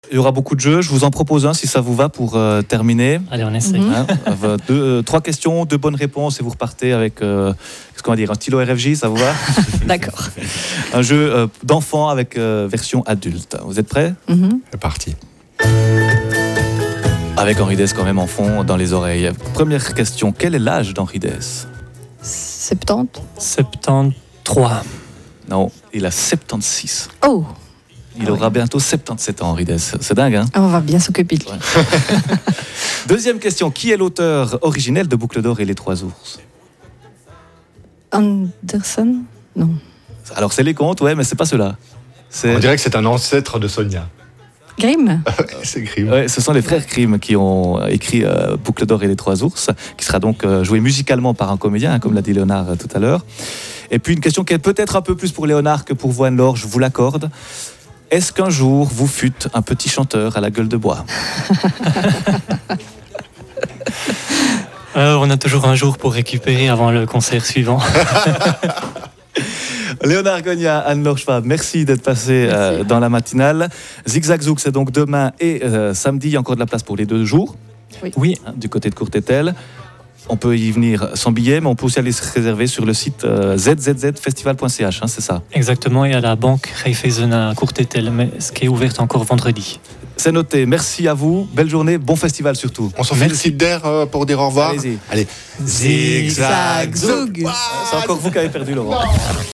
Il y aura beaucoup de jeux. Je vous en propose un si ça vous va pour terminer. Allez, on essaye. Trois questions, 2 bonnes réponses et vous repartez avec qu'est-ce qu'on va dire, un stylo RFJ, ça vous va? D'accord. Un jeu d'enfant avec version adulte. Vous êtes prêts? C'est parti. Avec Henri Dess quand même en fond dans les oreilles. Première question, quel est l'âge d'Henri Dess? 70. 73. Non, il a 76. Oh, Il aura bientôt 77 ans, Henri Dess. C'est dingue, hein? on va bien s'occuper de lui. Deuxième question, qui est l'auteur originel de Boucle d'Or et les Trois Ours? Anderson? Non. Alors c'est les contes, ouais, mais c'est pas ceux-là. On dirait que c'est un ancêtre de Sonia. Grimm? C'est Grimm. Ouais, ce sont les frères Grimm qui ont écrit Boucle d'Or et les Trois Ours, qui sera donc joué musicalement par un comédien, hein, comme l'a dit Léonard tout à l'heure. Et puis une question qui est peut-être un peu plus pour Léonard que pour vous, Anne-Laure, je vous l'accorde. Est-ce qu'un jour vous fûtes un petit chanteur à la gueule de bois? On a toujours un jour pour récupérer avant le concert suivant. Léonard Gogna, Anne-Laure Schwab, merci d'être passé dans la matinale. Zigzag Zouk, c'est donc demain et samedi. Il y a encore de la place pour les 2 jours. Oui. Hein, du côté de Courtétel. On peut y venir sans billet, mais on peut aussi aller se réserver sur le site zzzfestival.ch, hein, c'est ça? Exactement, et à la banque Raiffeisen à Courtétel, mais ce qui est ouvert encore vendredi. C'est noté. Merci à vous. Belle journée. Bon festival surtout. On s'en fait une petite d'air pour dire au revoir. Allez-y. Allez. Zigzag Zoug. C'est encore vous qui avez perdu, Laurent.